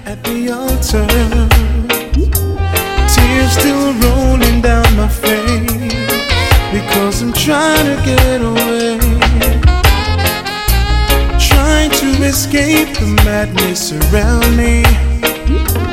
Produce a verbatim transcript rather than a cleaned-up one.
at the altar, tears still rolling down my face, because I'm trying to get away, trying to escape the madness around me.